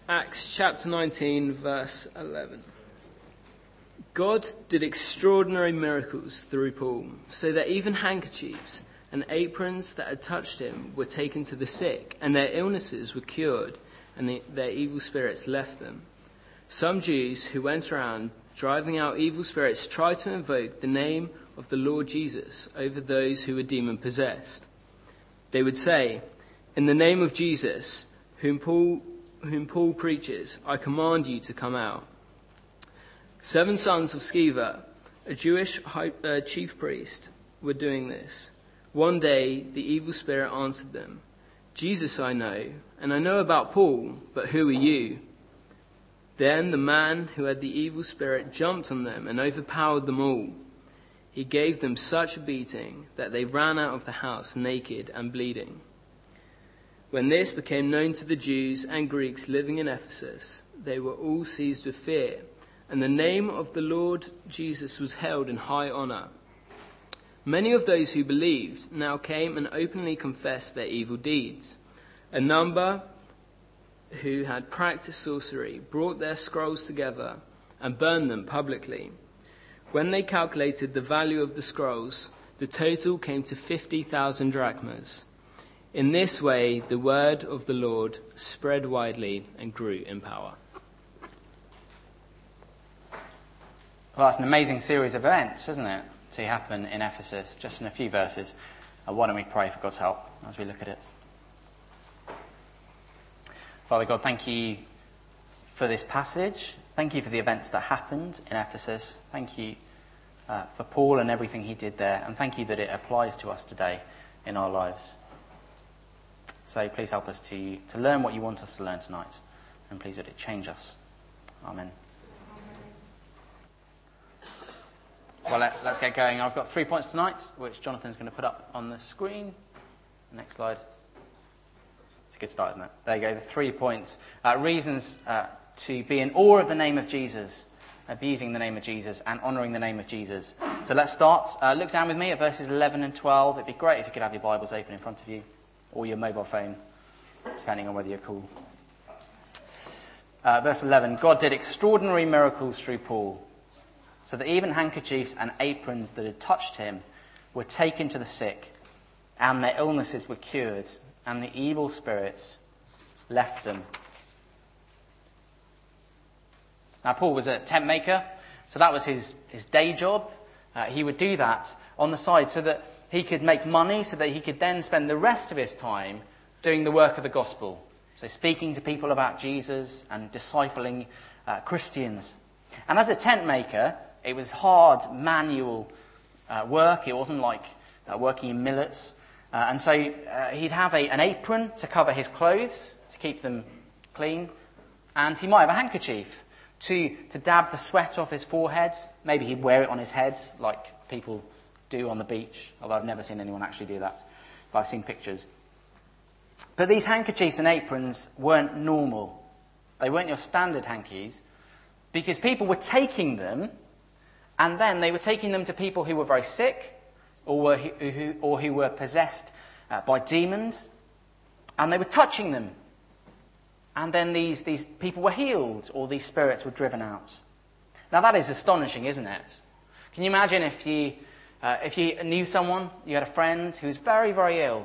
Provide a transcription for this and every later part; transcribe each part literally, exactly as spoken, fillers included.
Acts chapter nineteen, verse eleven. God did extraordinary miracles through Paul, so that even handkerchiefs and aprons that had touched him were taken to the sick, and their illnesses were cured, and the, their evil spirits left them. Some Jews who went around driving out evil spirits tried to invoke the name of the Lord Jesus over those who were demon-possessed. They would say, "In the name of Jesus, whom Paul whom Paul preaches, I command you to come out." Seven sons of Sceva, a Jewish high, uh, chief priest, were doing this. One day the evil spirit answered them, "Jesus I know, and I know about Paul, but who are you?" Then the man who had the evil spirit jumped on them and overpowered them all. He gave them such a beating that they ran out of the house naked and bleeding. When this became known to the Jews and Greeks living in Ephesus, they were all seized with fear, and the name of the Lord Jesus was held in high honor. Many of those who believed now came and openly confessed their evil deeds. A number who had practiced sorcery brought their scrolls together and burned them publicly. When they calculated the value of the scrolls, the total came to fifty thousand drachmas. In this way, the word of the Lord spread widely and grew in power. Well, that's an amazing series of events, isn't it, to happen in Ephesus, just in a few verses. Uh, why don't we pray for God's help as we look at it? Father God, thank you for this passage. Thank you for the events that happened in Ephesus. Thank you uh, for Paul and everything he did there. And thank you that it applies to us today in our lives. So please help us to, to learn what you want us to learn tonight. And please let it change us. Amen. Well, let, let's get going. I've got three points tonight, which Jonathan's going to put up on the screen. Next slide. It's a good start, isn't it? There you go, the three points. Uh, reasons uh, to be in awe of the name of Jesus, abusing the name of Jesus, and honouring the name of Jesus. So let's start. Uh, look down with me at verses eleven and twelve. It'd be great if you could have your Bibles open in front of you, or your mobile phone, depending on whether you're cool. Uh, verse eleven, God did extraordinary miracles through Paul, so that even handkerchiefs and aprons that had touched him were taken to the sick, and their illnesses were cured, and the evil spirits left them. Now, Paul was a tent maker, so that was his, his day job. Uh, he would do that on the side so that he could make money, so that he could then spend the rest of his time doing the work of the gospel. So speaking to people about Jesus and discipling uh, Christians. And as a tent maker, it was hard manual uh, work. It wasn't like uh, working in millets. Uh, and so uh, he'd have a, an apron to cover his clothes, to keep them clean. And he might have a handkerchief to, to dab the sweat off his forehead. Maybe he'd wear it on his head, like people do on the beach. Although I've never seen anyone actually do that. But I've seen pictures. But these handkerchiefs and aprons weren't normal. They weren't your standard hankies. Because people were taking them, and then they were taking them to people who were very sick, or were who, or who were possessed uh, by demons, and they were touching them. And then these, these people were healed, or these spirits were driven out. Now that is astonishing, isn't it? Can you imagine if you, uh, if you knew someone, you had a friend who was very, very ill,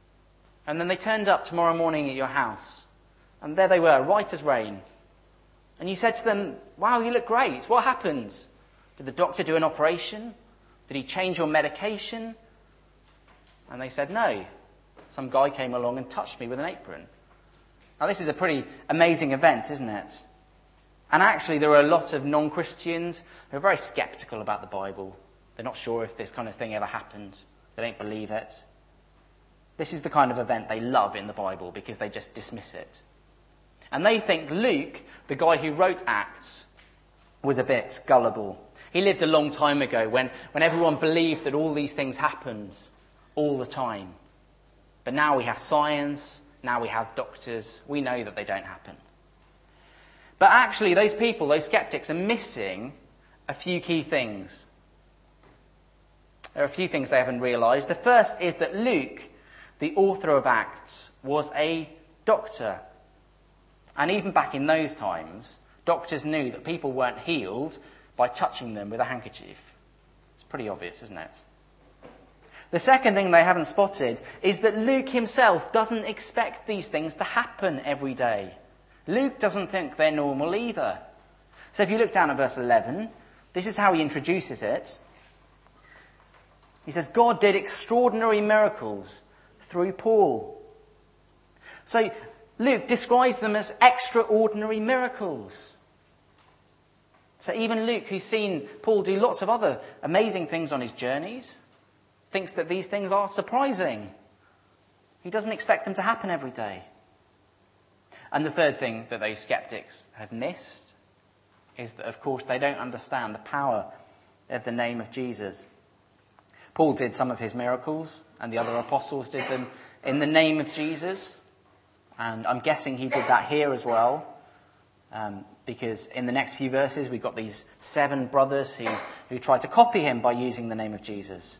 and then they turned up tomorrow morning at your house, and there they were, right as rain. And you said to them, "Wow, you look great. What happened? Did the doctor do an operation? Did he change your medication?" And they said, "No. Some guy came along and touched me with an apron." Now this is a pretty amazing event, isn't it? And actually there are a lot of non-Christians who are very sceptical about the Bible. They're not sure if this kind of thing ever happened. They don't believe it. This is the kind of event they love in the Bible because they just dismiss it. And they think Luke, the guy who wrote Acts, was a bit gullible. He lived a long time ago when, when everyone believed that all these things happened all the time. But now we have science, now we have doctors, we know that they don't happen. But actually those people, those skeptics, are missing a few key things. There are a few things they haven't realised. The first is that Luke, the author of Acts, was a doctor. And even back in those times, doctors knew that people weren't healed by touching them with a handkerchief. It's pretty obvious, isn't it? The second thing they haven't spotted is that Luke himself doesn't expect these things to happen every day. Luke doesn't think they're normal either. So if you look down at verse eleven, this is how he introduces it. He says, God did extraordinary miracles through Paul. So Luke describes them as extraordinary miracles. So even Luke, who's seen Paul do lots of other amazing things on his journeys, thinks that these things are surprising. He doesn't expect them to happen every day. And the third thing that those skeptics have missed is that, of course, they don't understand the power of the name of Jesus. Paul did some of his miracles, and the other apostles did them in the name of Jesus. And I'm guessing he did that here as well, um, because in the next few verses we've got these seven brothers who, who tried to copy him by using the name of Jesus.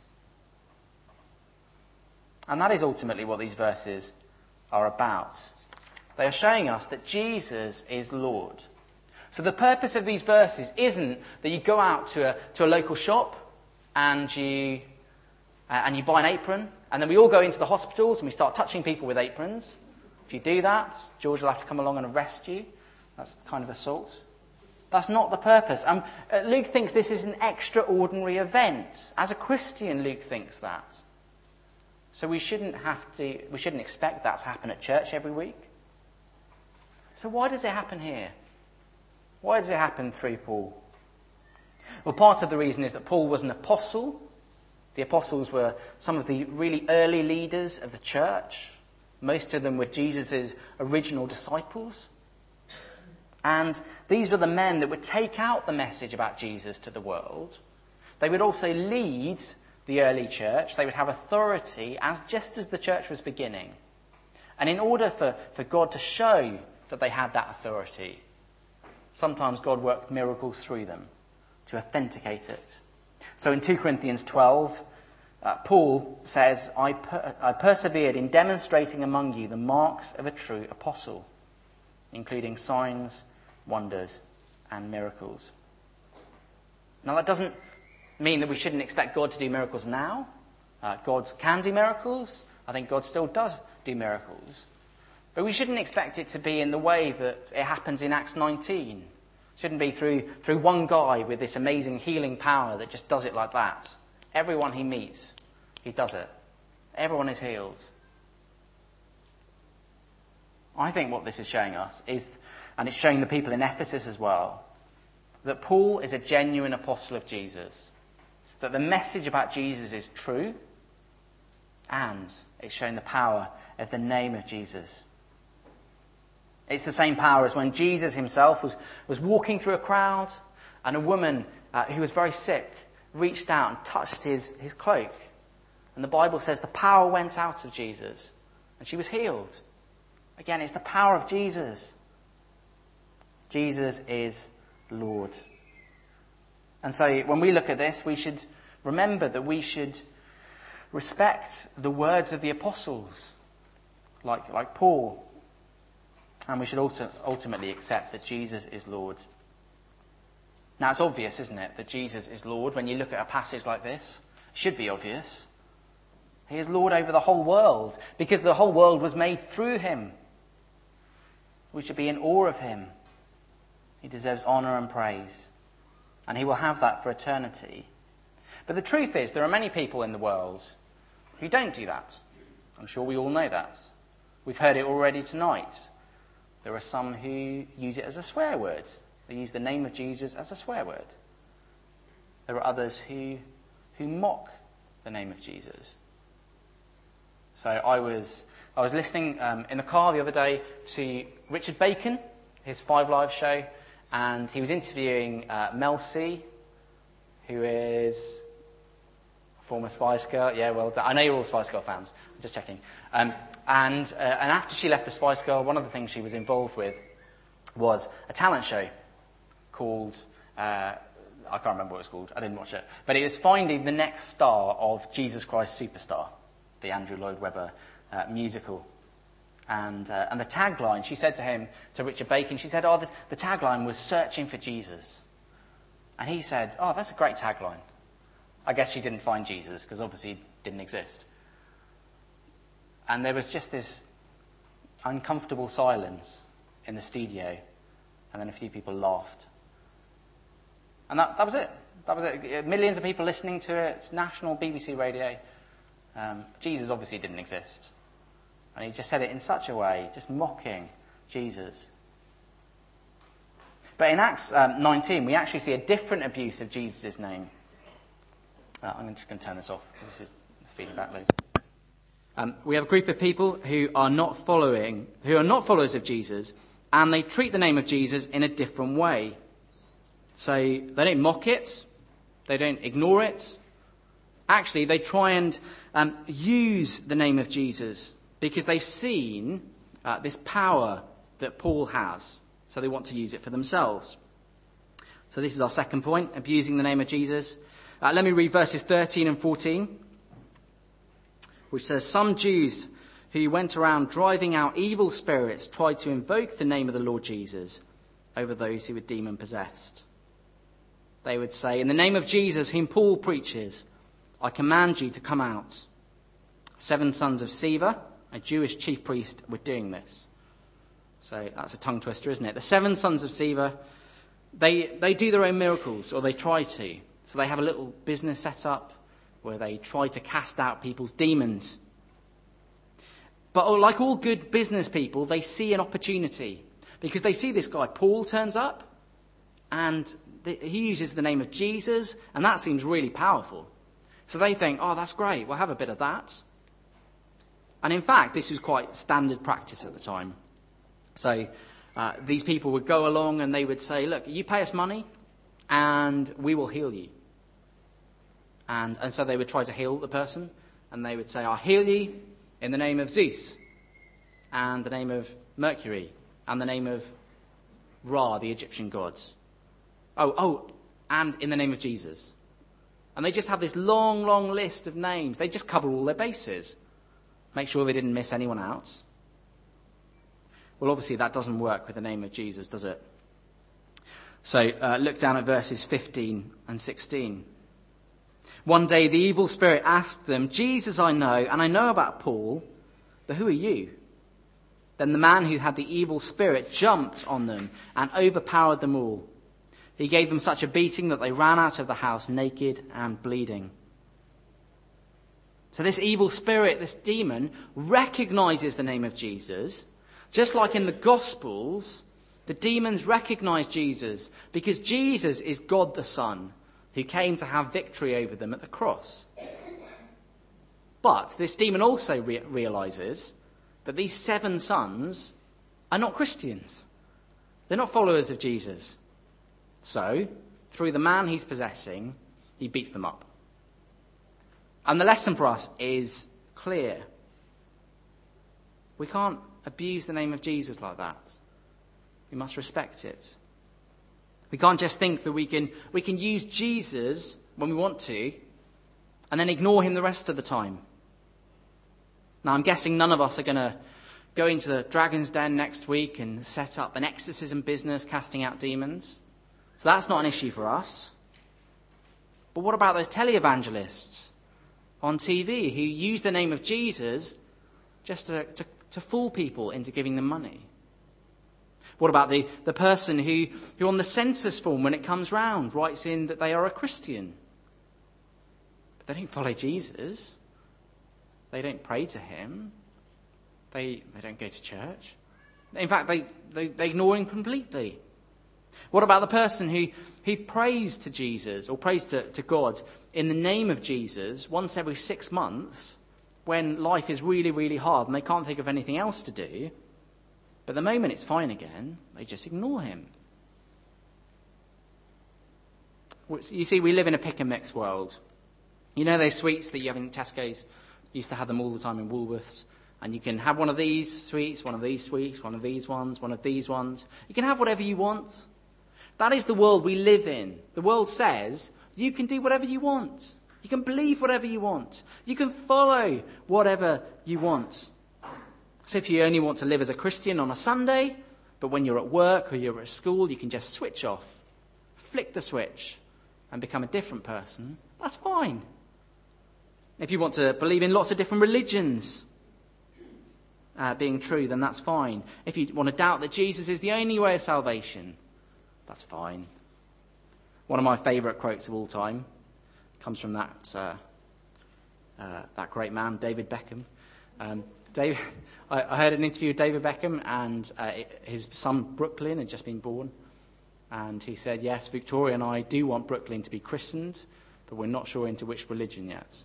And that is ultimately what these verses are about. They are showing us that Jesus is Lord. So the purpose of these verses isn't that you go out to a, to a local shop and you, uh, and you buy an apron, and then we all go into the hospitals and we start touching people with aprons. If you do that, George will have to come along and arrest you. That's kind of assault. That's not the purpose. Um, uh, Luke thinks this is an extraordinary event. As a Christian, Luke thinks that. So we shouldn't have to, we shouldn't expect that to happen at church every week. So why does it happen here? Why does it happen through Paul? Well, part of the reason is that Paul was an apostle. The apostles were some of the really early leaders of the church. Most of them were Jesus' original disciples. And these were the men that would take out the message about Jesus to the world. They would also lead the early church. They would have authority as just as the church was beginning. And in order for, for God to show that they had that authority, sometimes God worked miracles through them to authenticate it. So in two Corinthians twelve, uh, Paul says, I, per- I persevered in demonstrating among you the marks of a true apostle, including signs, wonders, and miracles. Now that doesn't mean that we shouldn't expect God to do miracles now. Uh, God can do miracles. I think God still does do miracles. But we shouldn't expect it to be in the way that it happens in Acts nineteen. It shouldn't be through, through one guy with this amazing healing power that just does it like that. Everyone he meets, he does it. Everyone is healed. I think what this is showing us is, and it's showing the people in Ephesus as well, that Paul is a genuine apostle of Jesus. That the message about Jesus is true, and it's showing the power of the name of Jesus. It's the same power as when Jesus himself was, was walking through a crowd, and a woman uh, who was very sick reached out and touched his, his cloak. And the Bible says the power went out of Jesus, and she was healed. Again, it's the power of Jesus. Jesus is Lord. And so when we look at this, we should remember that we should respect the words of the apostles, like, like Paul. And we should also ultimately accept that Jesus is Lord. Now, it's obvious, isn't it, that Jesus is Lord when you look at a passage like this? It should be obvious. He is Lord over the whole world because the whole world was made through him. We should be in awe of him. He deserves honour and praise. And he will have that for eternity. But the truth is, there are many people in the world who don't do that. I'm sure we all know that. We've heard it already tonight. There are some who use it as a swear word. They use the name of Jesus as a swear word. There are others who, who mock the name of Jesus. So I was I was listening um, in the car the other day to Richard Bacon, his Five Live show, and he was interviewing uh, Mel C, who is a former Spice Girl. Yeah, well done. I know you're all Spice Girl fans. I'm just checking. Um, and uh, and after she left the Spice Girl, one of the things she was involved with was a talent show called, uh, I can't remember what it was called. I didn't watch it. But it was finding the next star of Jesus Christ Superstar, the Andrew Lloyd Webber uh, musical. And uh, and the tagline, she said to him, to Richard Bacon, she said, oh, the, the tagline was searching for Jesus. And he said, oh, that's a great tagline. I guess she didn't find Jesus, because obviously he didn't exist. And there was just this uncomfortable silence in the studio, and then a few people laughed. And that, that was it. That was it. Millions of people listening to it. It's national B B C radio. Um, Jesus obviously didn't exist. And he just said it in such a way, just mocking Jesus. But in Acts um, nineteen, we actually see a different abuse of Jesus' name. Uh, I'm just going to turn this off. This is feeding back loads. Um, we have a group of people who are not following, who are not followers of Jesus, and they treat the name of Jesus in a different way. So they don't mock it, they don't ignore it. Actually, they try and um, use the name of Jesus because they've seen uh, this power that Paul has. So they want to use it for themselves. So this is our second point, abusing the name of Jesus. Uh, let me read verses thirteen and fourteen, which says, some Jews who went around driving out evil spirits tried to invoke the name of the Lord Jesus over those who were demon-possessed. They would say, in the name of Jesus, whom Paul preaches, I command you to come out. Seven sons of Sceva, a Jewish chief priest, were doing this. So that's a tongue twister, isn't it? The seven sons of Sceva, they, they do their own miracles, or they try to. So they have a little business set up where they try to cast out people's demons. But like all good business people, they see an opportunity. Because they see this guy, Paul, turns up, and the, he uses the name of Jesus, and that seems really powerful. So they think, oh, that's great, we'll have a bit of that. And in fact, this was quite standard practice at the time. So uh, these people would go along and they would say, look, you pay us money and we will heal you. And, and so they would try to heal the person, and they would say, I'll heal you in the name of Zeus, and the name of Mercury, and the name of Ra, the Egyptian gods. Oh, oh, and in the name of Jesus. And they just have this long, long list of names. They just cover all their bases. Make sure they didn't miss anyone out. Well, obviously that doesn't work with the name of Jesus, does it? So uh, look down at verses fifteen and sixteen. One day the evil spirit asked them, Jesus I know, and I know about Paul, but who are you? Then the man who had the evil spirit jumped on them and overpowered them all. He gave them such a beating that they ran out of the house naked and bleeding. So this evil spirit, this demon, recognizes the name of Jesus. Just like in the Gospels, the demons recognize Jesus because Jesus is God the Son, who came to have victory over them at the cross. But this demon also re- realizes that these seven sons are not Christians. They're not followers of Jesus. So, through the man he's possessing, he beats them up. And the lesson for us is clear. We can't abuse the name of Jesus like that. We must respect it. We can't just think that we can we can use Jesus when we want to and then ignore him the rest of the time. Now, I'm guessing none of us are going to go into the Dragon's Den next week and set up an exorcism business casting out demons. So that's not an issue for us. But what about those televangelists on T V who use the name of Jesus just to, to, to fool people into giving them money? What about the, the person who, who on the census form, when it comes round, writes in that they are a Christian? But they don't follow Jesus. They don't pray to him. They, they don't go to church. In fact, they, they, they ignore him completely. What about the person who, who prays to Jesus or prays to, to God in the name of Jesus once every six months when life is really, really hard and they can't think of anything else to do? But the moment it's fine again, they just ignore him. You see, we live in a pick and mix world. You know those sweets that you have in Tesco's? You used to have them all the time in Woolworths. And you can have one of these sweets, one of these sweets, one of these ones, one of these ones. You can have whatever you want. That is the world we live in. The world says you can do whatever you want. You can believe whatever you want. You can follow whatever you want. So if you only want to live as a Christian on a Sunday, but when you're at work or you're at school, you can just switch off, flick the switch, and become a different person, that's fine. If you want to believe in lots of different religions uh, being true, then that's fine. If you want to doubt that Jesus is the only way of salvation, that's fine. One of my favourite quotes of all time comes from that uh, uh, that great man, David Beckham. Um, David, I, I heard an interview with David Beckham, and uh, his son Brooklyn had just been born. And he said, yes, Victoria and I do want Brooklyn to be christened, but we're not sure into which religion yet.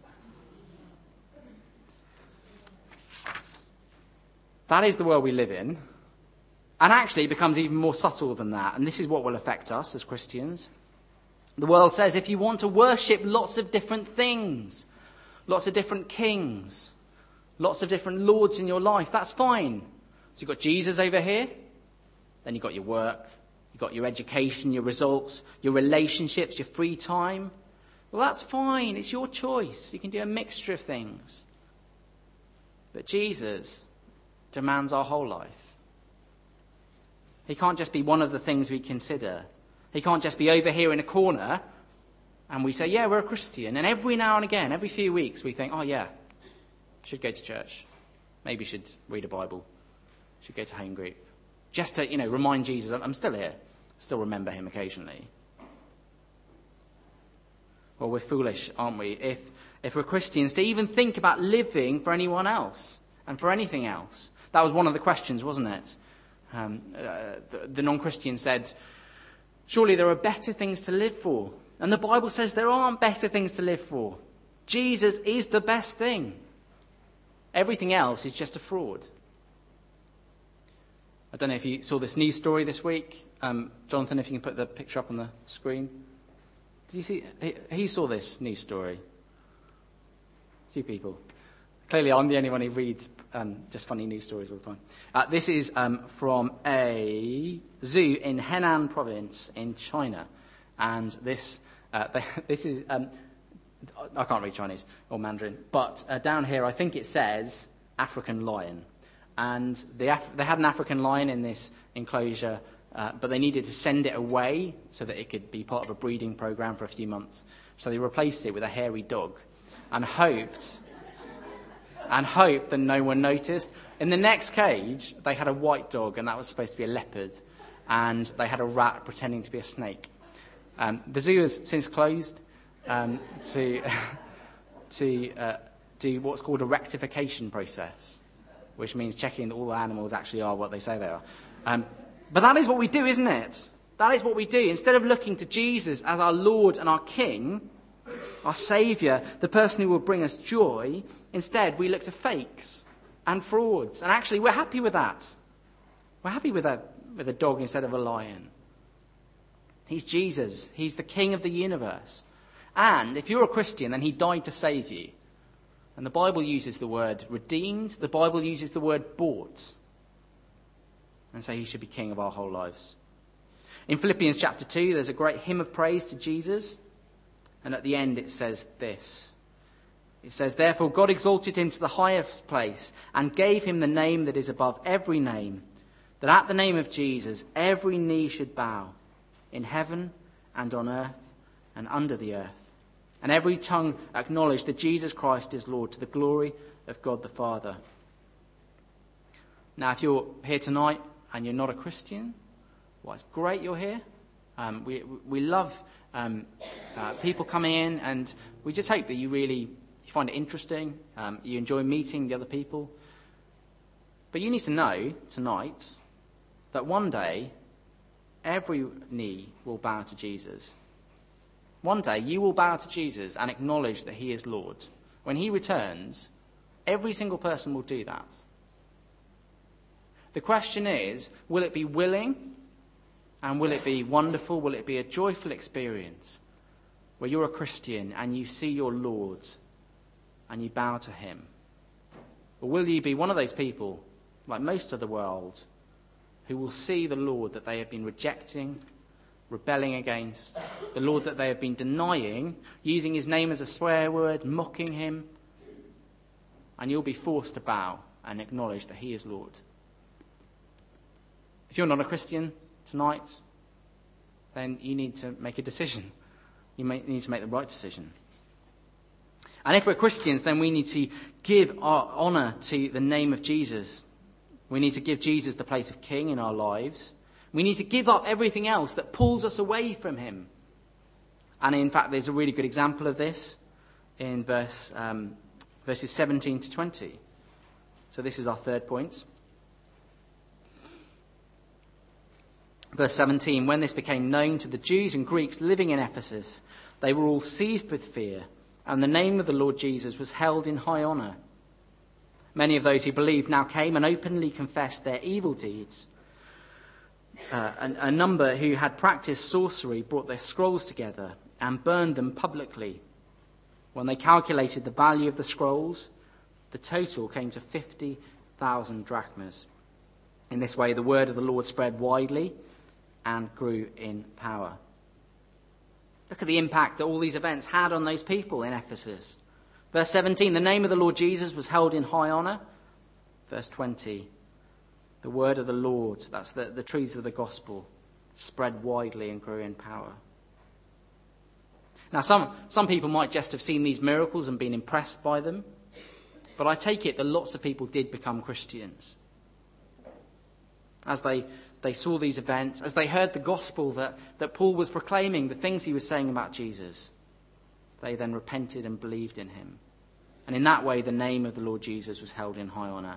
That is the world we live in. And actually it becomes even more subtle than that. And this is what will affect us as Christians. The world says if you want to worship lots of different things, lots of different kings, lots of different lords in your life, that's fine. So you've got Jesus over here, then you've got your work, you've got your education, your results, your relationships, your free time. Well, that's fine. It's your choice. You can do a mixture of things. But Jesus demands our whole life. He can't just be one of the things we consider. He can't just be over here in a corner and we say, yeah, we're a Christian. And every now and again, every few weeks, we think, oh, yeah, should go to church. Maybe should read a Bible. Should go to home group. Just to, you know, remind Jesus, I'm still here. Still remember him occasionally. Well, we're foolish, aren't we? If, if we're Christians, to even think about living for anyone else and for anything else. That was one of the questions, wasn't it? Um, uh, the, the non-Christian said, surely there are better things to live for. And the Bible says there aren't better things to live for. Jesus is the best thing. Everything else is just a fraud. I don't know if you saw this news story this week. Um, Jonathan, if you can put the picture up on the screen. Did you see? Who saw this news story? Two people. Clearly, I'm the only one who reads um, just funny news stories all the time. Uh, this is um, from a zoo in Henan province in China. And this uh, this is... Um, I can't read Chinese or Mandarin. But uh, down here, I think it says African lion. And the Af- they had an African lion in this enclosure, uh, but they needed to send it away so that it could be part of a breeding program for a few months. So they replaced it with a hairy dog and hoped... and hoped that no one noticed. In the next cage, they had a white dog, and that was supposed to be a leopard, and they had a rat pretending to be a snake. Um, the zoo has since closed um, to to uh, do what's called a rectification process, which means checking that all the animals actually are what they say they are. Um, but that is what we do, isn't it? That is what we do. Instead of looking to Jesus as our Lord and our King, our Saviour, the person who will bring us joy, instead we look to fakes and frauds. And actually we're happy with that. We're happy with a, with a dog instead of a lion. He's Jesus. He's the King of the universe. And if you're a Christian, then he died to save you. And the Bible uses the word redeemed. The Bible uses the word bought. And so he should be King of our whole lives. In Philippians chapter two, there's a great hymn of praise to Jesus. And at the end it says this. It says, therefore God exalted him to the highest place and gave him the name that is above every name, that at the name of Jesus every knee should bow, in heaven and on earth and under the earth, and every tongue acknowledge that Jesus Christ is Lord, to the glory of God the Father. Now, if you're here tonight and you're not a Christian, well, it's great you're here. Um, we we love um, uh, people coming in, and we just hope that you really you find it interesting. Um, you enjoy meeting the other people. But you need to know tonight that one day every knee will bow to Jesus. One day you will bow to Jesus and acknowledge that he is Lord. When he returns, every single person will do that. The question is, will it be willing? And will it be wonderful? Will it be a joyful experience where you're a Christian and you see your Lord and you bow to him? Or will you be one of those people, like most of the world, who will see the Lord that they have been rejecting, rebelling against, the Lord that they have been denying, using his name as a swear word, mocking him, and you'll be forced to bow and acknowledge that he is Lord. If you're not a Christian tonight, then you need to make a decision. You may need to make the right decision. And if we're Christians, then we need to give our honour to the name of Jesus. We need to give Jesus the place of king in our lives. We need to give up everything else that pulls us away from him. And in fact, there's a really good example of this in verse um, verses seventeen to twenty. So this is our third point. Verse seventeen, when this became known to the Jews and Greeks living in Ephesus, they were all seized with fear, and the name of the Lord Jesus was held in high honour. Many of those who believed now came and openly confessed their evil deeds. Uh, a, a number who had practiced sorcery brought their scrolls together and burned them publicly. When they calculated the value of the scrolls, the total came to fifty thousand drachmas. In this way, the word of the Lord spread widely and grew in power. Look at the impact that all these events had on those people in Ephesus. Verse seventeen, the name of the Lord Jesus was held in high honour. Verse twenty, the word of the Lord, that's the, the truths of the gospel, spread widely and grew in power. Now, some, some people might just have seen these miracles and been impressed by them, but I take it that lots of people did become Christians. As they, they saw these events, as they heard the gospel that, that Paul was proclaiming, the things he was saying about Jesus, they then repented and believed in him. And in that way, the name of the Lord Jesus was held in high honour.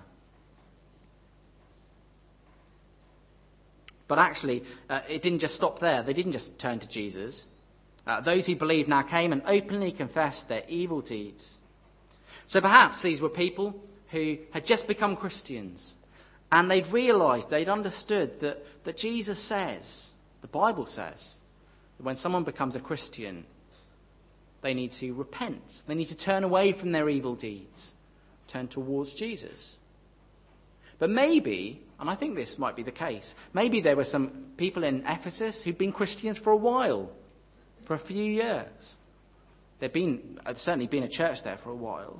But actually, uh, it didn't just stop there. They didn't just turn to Jesus. Uh, those who believed now came and openly confessed their evil deeds. So perhaps these were people who had just become Christians, and they'd realised, they'd understood that, that Jesus says, the Bible says, that when someone becomes a Christian, they need to repent. They need to turn away from their evil deeds, turn towards Jesus. But maybe, and I think this might be the case, maybe there were some people in Ephesus who'd been Christians for a while, for a few years. There'd been, there'd certainly been a church there for a while.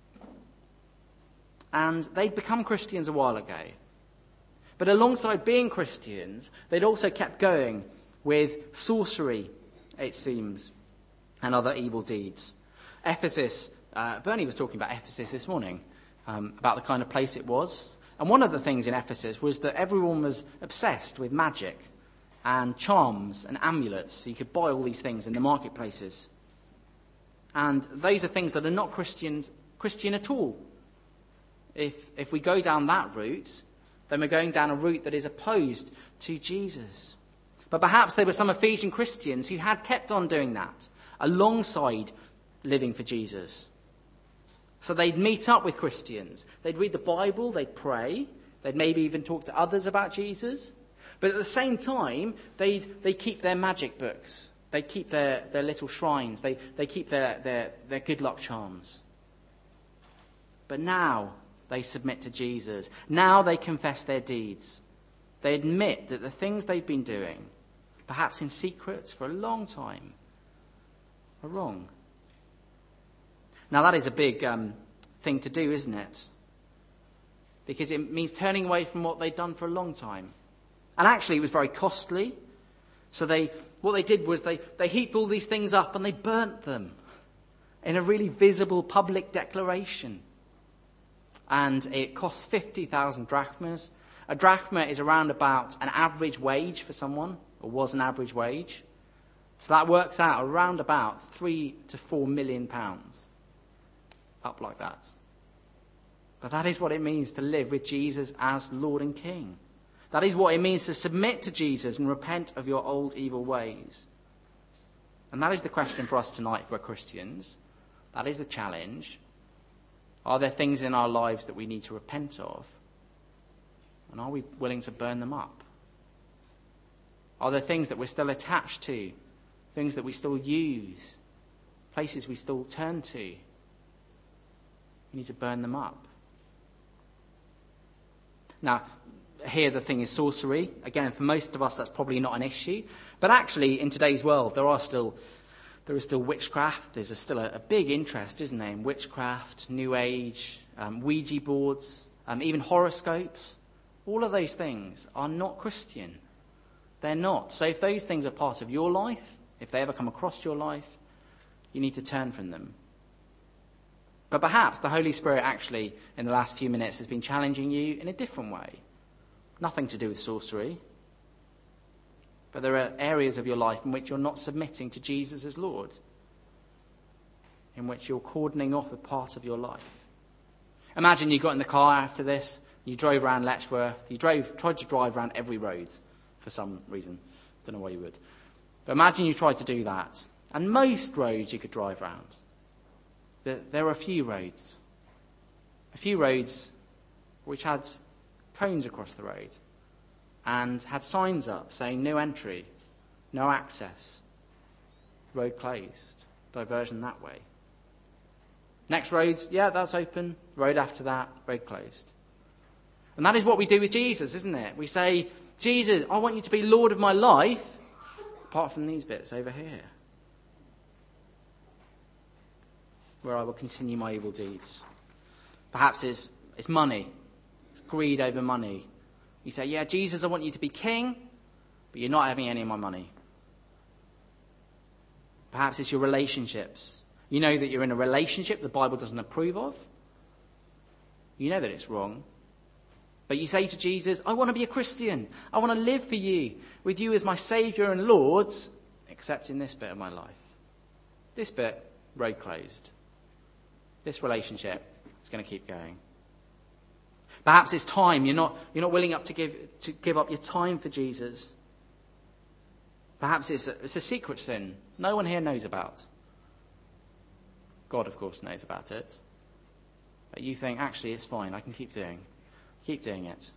And they'd become Christians a while ago. But alongside being Christians, they'd also kept going with sorcery, it seems, and other evil deeds. Ephesus, uh, Bernie was talking about Ephesus this morning, um, about the kind of place it was. And one of the things in Ephesus was that everyone was obsessed with magic and charms and amulets. So you could buy all these things in the marketplaces. And those are things that are not Christians, Christian at all. If, if we go down that route, then we're going down a route that is opposed to Jesus. But perhaps there were some Ephesian Christians who had kept on doing that alongside living for Jesus. So they'd meet up with Christians. They'd read the Bible, they'd pray, they'd maybe even talk to others about Jesus. But at the same time, they'd, they'd keep their magic books. They'd keep their, their little shrines. They, they keep their, their, their good luck charms. But now they submit to Jesus. Now they confess their deeds. They admit that the things they've been doing, perhaps in secret for a long time, are wrong. Now that is a big um, thing to do, isn't it? Because it means turning away from what they'd done for a long time. And actually it was very costly. So they, what they did was they, they heaped all these things up and they burnt them in a really visible public declaration. And it cost fifty thousand drachmas. A drachma is around about an average wage for someone, or was an average wage. So that works out around about three to four million pounds. Up like that. But that is what it means to live with Jesus as Lord and King. That is what it means to submit to Jesus and repent of your old evil ways. And that is the question for us tonight, for Christians. That is the challenge. Are there things in our lives that we need to repent of? And are we willing to burn them up? Are there things that we're still attached to? Things that we still use? Places we still turn to? We need to burn them up. Now, here the thing is sorcery. Again, for most of us, that's probably not an issue. But actually, in today's world, there are still there is still witchcraft. There's a, still a, a big interest, isn't there, in witchcraft, New Age, um, Ouija boards, um, even horoscopes, all of those things are not Christian. They're not. So if those things are part of your life, if they ever come across your life, you need to turn from them. But perhaps the Holy Spirit actually, in the last few minutes, has been challenging you in a different way. Nothing to do with sorcery. But there are areas of your life in which you're not submitting to Jesus as Lord, in which you're cordoning off a part of your life. Imagine you got in the car after this, you drove around Letchworth, you drove, tried to drive around every road for some reason. Don't know why you would. But imagine you tried to do that. And most roads you could drive around. There are a few roads. A few roads which had cones across the road and had signs up saying no entry, no access, road closed, diversion that way. Next roads, yeah, that's open. Road after that, road closed. And that is what we do with Jesus, isn't it? We say, Jesus, I want you to be Lord of my life, apart from these bits over here, where I will continue my evil deeds. Perhaps it's, it's money. It's greed over money. You say, yeah, Jesus, I want you to be king, but you're not having any of my money. Perhaps it's your relationships. You know that you're in a relationship the Bible doesn't approve of. You know that it's wrong. But you say to Jesus, I want to be a Christian. I want to live for you, with you as my Saviour and Lord, except in this bit of my life. This bit, road closed. This relationship is going to keep going. Perhaps it's time. You're not, you're not willing up to give, to give up your time for Jesus. Perhaps it's a, it's a secret sin no one here knows about. God, of course, knows about it. But you think, actually, it's fine. I can keep doing Keep doing it.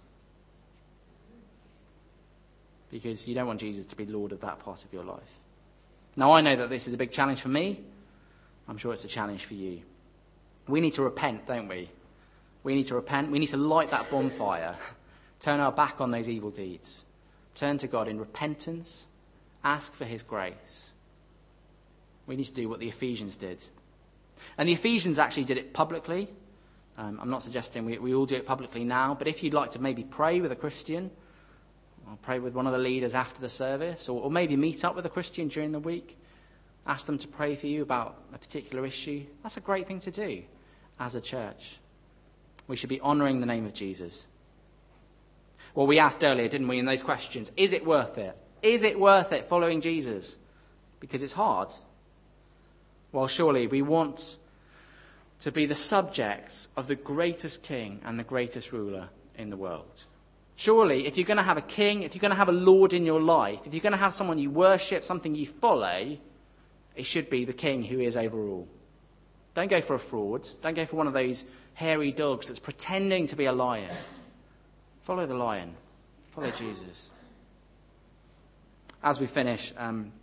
Because you don't want Jesus to be Lord of that part of your life. Now, I know that this is a big challenge for me. I'm sure it's a challenge for you. We need to repent, don't we? We need to repent. We need to light that bonfire. Turn our back on those evil deeds. Turn to God in repentance. Ask for his grace. We need to do what the Ephesians did. And the Ephesians actually did it publicly. Um, I'm not suggesting we, we all do it publicly now, but if you'd like to maybe pray with a Christian, or pray with one of the leaders after the service, or, or maybe meet up with a Christian during the week, ask them to pray for you about a particular issue, that's a great thing to do as a church. We should be honouring the name of Jesus. Well, we asked earlier, didn't we, in those questions, is it worth it? Is it worth it following Jesus? Because it's hard. Well, surely we want to be the subjects of the greatest king and the greatest ruler in the world. Surely, if you're going to have a king, if you're going to have a lord in your life, if you're going to have someone you worship, something you follow, it should be the king who is over all. Don't go for a fraud. Don't go for one of those hairy dogs that's pretending to be a lion. Follow the lion. Follow Jesus. As we finish, um,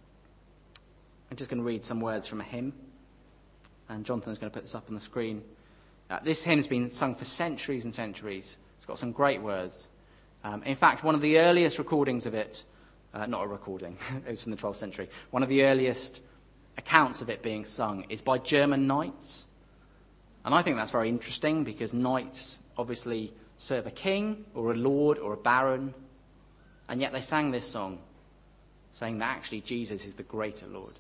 I'm just going to read some words from a hymn. And Jonathan's going to put this up on the screen. Uh, this hymn has been sung for centuries and centuries. It's got some great words. Um, in fact, one of the earliest recordings of it, uh, not a recording, it was from the twelfth century, one of the earliest accounts of it being sung is by German knights. And I think that's very interesting because knights obviously serve a king or a lord or a baron. And yet they sang this song, saying that actually Jesus is the greater Lord.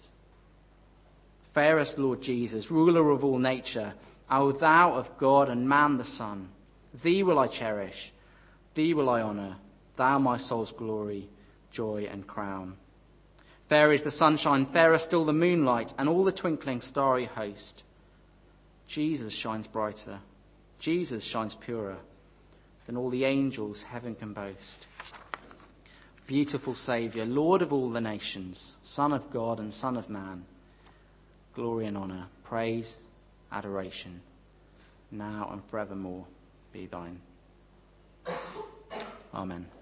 Fairest Lord Jesus, ruler of all nature, O thou of God and man the Son, thee will I cherish, thee will I honour, thou my soul's glory, joy and crown. Fair is the sunshine, fairer still the moonlight, and all the twinkling starry host. Jesus shines brighter, Jesus shines purer, than all the angels heaven can boast. Beautiful Saviour, Lord of all the nations, Son of God and Son of man, glory and honour, praise, adoration, now and forevermore be thine. Amen.